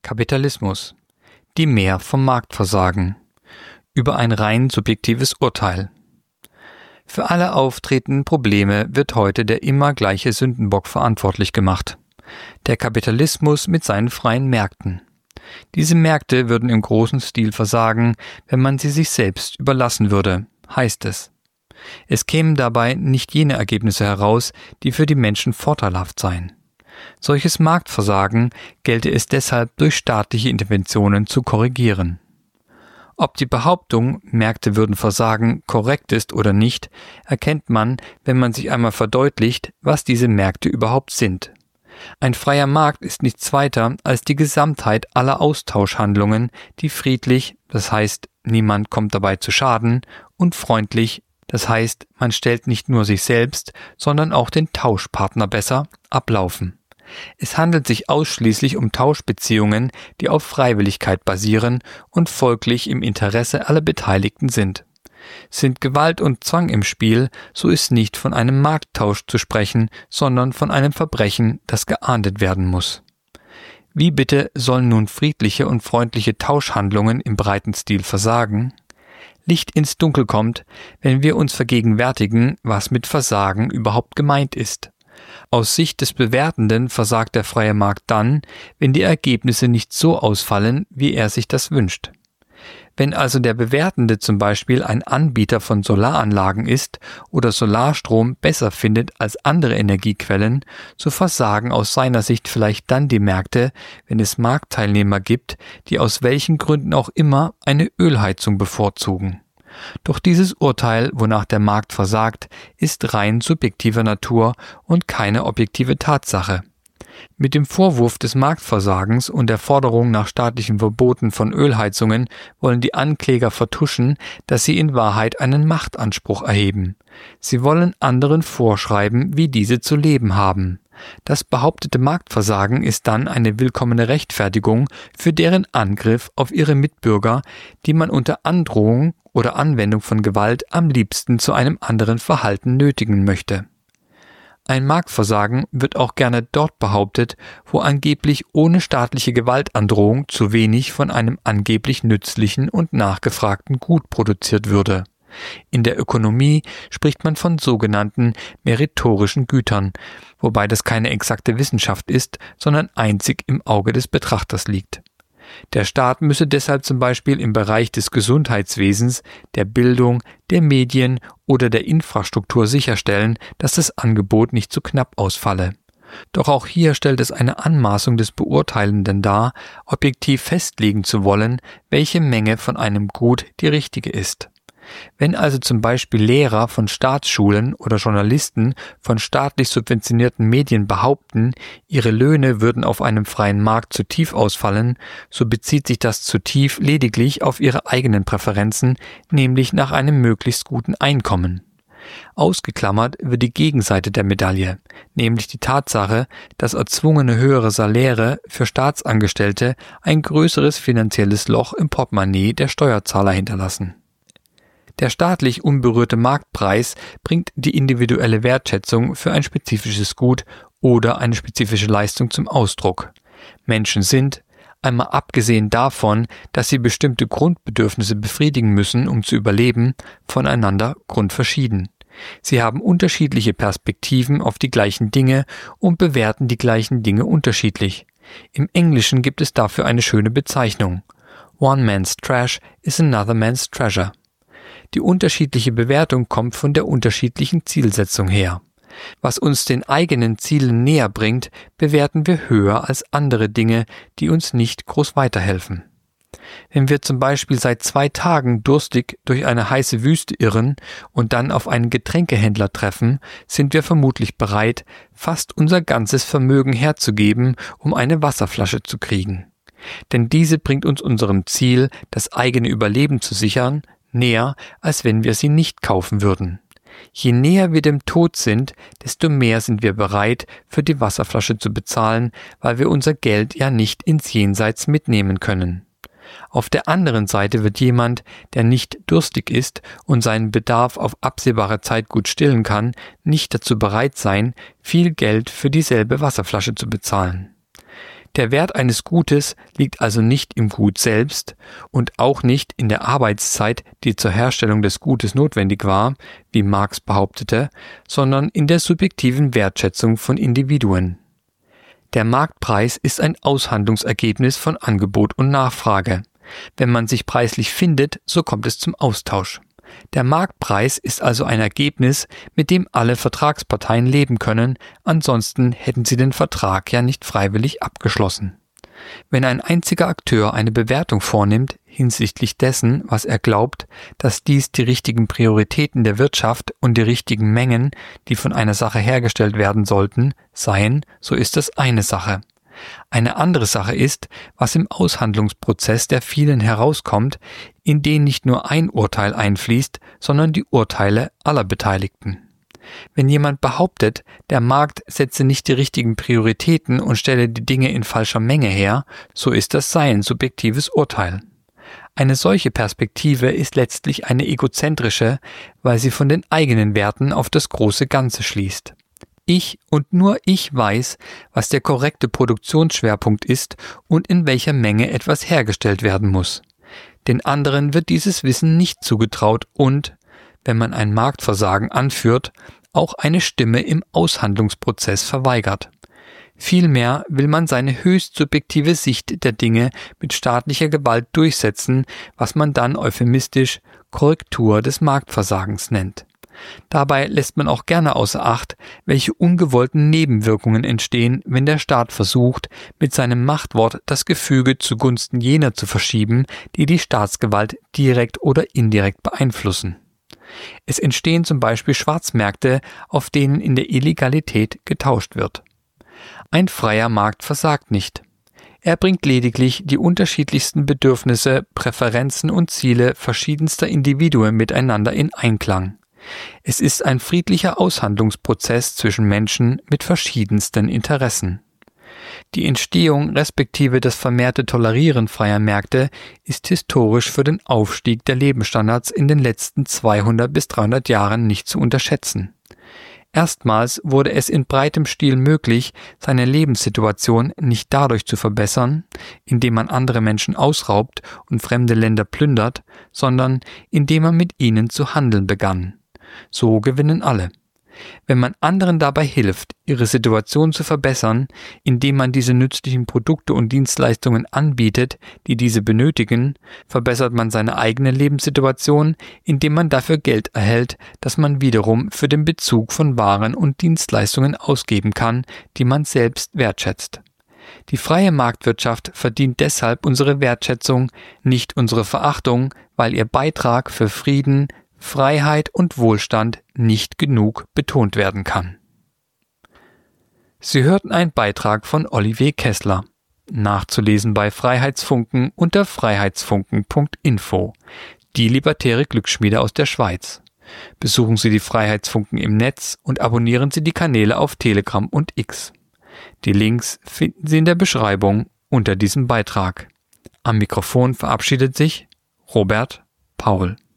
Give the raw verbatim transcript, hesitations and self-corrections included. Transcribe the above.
Kapitalismus. Die Mehr vom Marktversagen. Über ein rein subjektives Urteil. Für alle auftretenden Probleme wird heute der immer gleiche Sündenbock verantwortlich gemacht. Der Kapitalismus mit seinen freien Märkten. Diese Märkte würden im großen Stil versagen, wenn man sie sich selbst überlassen würde, heißt es. Es kämen dabei nicht jene Ergebnisse heraus, die für die Menschen vorteilhaft seien. Solches Marktversagen gelte es deshalb durch staatliche Interventionen zu korrigieren. Ob die Behauptung, Märkte würden versagen, korrekt ist oder nicht, erkennt man, wenn man sich einmal verdeutlicht, was diese Märkte überhaupt sind. Ein freier Markt ist nichts weiter als die Gesamtheit aller Austauschhandlungen, die friedlich, das heißt, niemand kommt dabei zu Schaden, und freundlich, das heißt, man stellt nicht nur sich selbst, sondern auch den Tauschpartner besser, ablaufen. Es handelt sich ausschließlich um Tauschbeziehungen, die auf Freiwilligkeit basieren und folglich im Interesse aller Beteiligten sind. Sind Gewalt und Zwang im Spiel, so ist nicht von einem Markttausch zu sprechen, sondern von einem Verbrechen, das geahndet werden muss. Wie bitte sollen nun friedliche und freundliche Tauschhandlungen im breiten Stil versagen? Licht ins Dunkel kommt, wenn wir uns vergegenwärtigen, was mit Versagen überhaupt gemeint ist. Aus Sicht des Bewertenden versagt der freie Markt dann, wenn die Ergebnisse nicht so ausfallen, wie er sich das wünscht. Wenn also der Bewertende zum Beispiel ein Anbieter von Solaranlagen ist oder Solarstrom besser findet als andere Energiequellen, so versagen aus seiner Sicht vielleicht dann die Märkte, wenn es Marktteilnehmer gibt, die aus welchen Gründen auch immer eine Ölheizung bevorzugen. Doch dieses Urteil, wonach der Markt versagt, ist rein subjektiver Natur und keine objektive Tatsache. Mit dem Vorwurf des Marktversagens und der Forderung nach staatlichen Verboten von Ölheizungen wollen die Ankläger vertuschen, dass sie in Wahrheit einen Machtanspruch erheben. Sie wollen anderen vorschreiben, wie diese zu leben haben. Das behauptete Marktversagen ist dann eine willkommene Rechtfertigung für deren Angriff auf ihre Mitbürger, die man unter Androhung oder Anwendung von Gewalt am liebsten zu einem anderen Verhalten nötigen möchte. Ein Marktversagen wird auch gerne dort behauptet, wo angeblich ohne staatliche Gewaltandrohung zu wenig von einem angeblich nützlichen und nachgefragten Gut produziert würde. In der Ökonomie spricht man von sogenannten meritorischen Gütern, wobei das keine exakte Wissenschaft ist, sondern einzig im Auge des Betrachters liegt. Der Staat müsse deshalb zum Beispiel im Bereich des Gesundheitswesens, der Bildung, der Medien oder der Infrastruktur sicherstellen, dass das Angebot nicht zu knapp ausfalle. Doch auch hier stellt es eine Anmaßung des Beurteilenden dar, objektiv festlegen zu wollen, welche Menge von einem Gut die richtige ist. Wenn also zum Beispiel Lehrer von Staatsschulen oder Journalisten von staatlich subventionierten Medien behaupten, ihre Löhne würden auf einem freien Markt zu tief ausfallen, so bezieht sich das zu tief lediglich auf ihre eigenen Präferenzen, nämlich nach einem möglichst guten Einkommen. Ausgeklammert wird die Gegenseite der Medaille, nämlich die Tatsache, dass erzwungene höhere Saläre für Staatsangestellte ein größeres finanzielles Loch im Portemonnaie der Steuerzahler hinterlassen. Der staatlich unberührte Marktpreis bringt die individuelle Wertschätzung für ein spezifisches Gut oder eine spezifische Leistung zum Ausdruck. Menschen sind, einmal abgesehen davon, dass sie bestimmte Grundbedürfnisse befriedigen müssen, um zu überleben, voneinander grundverschieden. Sie haben unterschiedliche Perspektiven auf die gleichen Dinge und bewerten die gleichen Dinge unterschiedlich. Im Englischen gibt es dafür eine schöne Bezeichnung. One man's trash is another man's treasure. Die unterschiedliche Bewertung kommt von der unterschiedlichen Zielsetzung her. Was uns den eigenen Zielen näher bringt, bewerten wir höher als andere Dinge, die uns nicht groß weiterhelfen. Wenn wir zum Beispiel seit zwei Tagen durstig durch eine heiße Wüste irren und dann auf einen Getränkehändler treffen, sind wir vermutlich bereit, fast unser ganzes Vermögen herzugeben, um eine Wasserflasche zu kriegen. Denn diese bringt uns unserem Ziel, das eigene Überleben zu sichern, näher, als wenn wir sie nicht kaufen würden. Je näher wir dem Tod sind, desto mehr sind wir bereit, für die Wasserflasche zu bezahlen, weil wir unser Geld ja nicht ins Jenseits mitnehmen können. Auf der anderen Seite wird jemand, der nicht durstig ist und seinen Bedarf auf absehbare Zeit gut stillen kann, nicht dazu bereit sein, viel Geld für dieselbe Wasserflasche zu bezahlen. Der Wert eines Gutes liegt also nicht im Gut selbst und auch nicht in der Arbeitszeit, die zur Herstellung des Gutes notwendig war, wie Marx behauptete, sondern in der subjektiven Wertschätzung von Individuen. Der Marktpreis ist ein Aushandlungsergebnis von Angebot und Nachfrage. Wenn man sich preislich findet, so kommt es zum Austausch. Der Marktpreis ist also ein Ergebnis, mit dem alle Vertragsparteien leben können, ansonsten hätten sie den Vertrag ja nicht freiwillig abgeschlossen. Wenn ein einziger Akteur eine Bewertung vornimmt hinsichtlich dessen, was er glaubt, dass dies die richtigen Prioritäten der Wirtschaft und die richtigen Mengen, die von einer Sache hergestellt werden sollten, seien, so ist das eine Sache. Eine andere Sache ist, was im Aushandlungsprozess der vielen herauskommt, in den nicht nur ein Urteil einfließt, sondern die Urteile aller Beteiligten. Wenn jemand behauptet, der Markt setze nicht die richtigen Prioritäten und stelle die Dinge in falscher Menge her, so ist das sein subjektives Urteil. Eine solche Perspektive ist letztlich eine egozentrische, weil sie von den eigenen Werten auf das große Ganze schließt. Ich und nur ich weiß, was der korrekte Produktionsschwerpunkt ist und in welcher Menge etwas hergestellt werden muss. Den anderen wird dieses Wissen nicht zugetraut und, wenn man ein Marktversagen anführt, auch eine Stimme im Aushandlungsprozess verweigert. Vielmehr will man seine höchst subjektive Sicht der Dinge mit staatlicher Gewalt durchsetzen, was man dann euphemistisch Korrektur des Marktversagens nennt. Dabei lässt man auch gerne außer Acht, welche ungewollten Nebenwirkungen entstehen, wenn der Staat versucht, mit seinem Machtwort das Gefüge zugunsten jener zu verschieben, die die Staatsgewalt direkt oder indirekt beeinflussen. Es entstehen zum Beispiel Schwarzmärkte, auf denen in der Illegalität getauscht wird. Ein freier Markt versagt nicht. Er bringt lediglich die unterschiedlichsten Bedürfnisse, Präferenzen und Ziele verschiedenster Individuen miteinander in Einklang. Es ist ein friedlicher Aushandlungsprozess zwischen Menschen mit verschiedensten Interessen. Die Entstehung respektive das vermehrte Tolerieren freier Märkte ist historisch für den Aufstieg der Lebensstandards in den letzten zweihundert bis dreihundert Jahren nicht zu unterschätzen. Erstmals wurde es in breitem Stil möglich, seine Lebenssituation nicht dadurch zu verbessern, indem man andere Menschen ausraubt und fremde Länder plündert, sondern indem man mit ihnen zu handeln begann. So gewinnen alle. Wenn man anderen dabei hilft, ihre Situation zu verbessern, indem man diese nützlichen Produkte und Dienstleistungen anbietet, die diese benötigen, verbessert man seine eigene Lebenssituation, indem man dafür Geld erhält, das man wiederum für den Bezug von Waren und Dienstleistungen ausgeben kann, die man selbst wertschätzt. Die freie Marktwirtschaft verdient deshalb unsere Wertschätzung, nicht unsere Verachtung, weil ihr Beitrag für Frieden, Freiheit und Wohlstand nicht genug betont werden kann. Sie hörten einen Beitrag von Olivier Kessler, nachzulesen bei Freiheitsfunken unter freiheitsfunken punkt info, die libertäre Glücksschmiede aus der Schweiz. Besuchen Sie die Freiheitsfunken im Netz und abonnieren Sie die Kanäle auf Telegram und X. Die Links finden Sie in der Beschreibung unter diesem Beitrag. Am Mikrofon verabschiedet sich Robert Paul.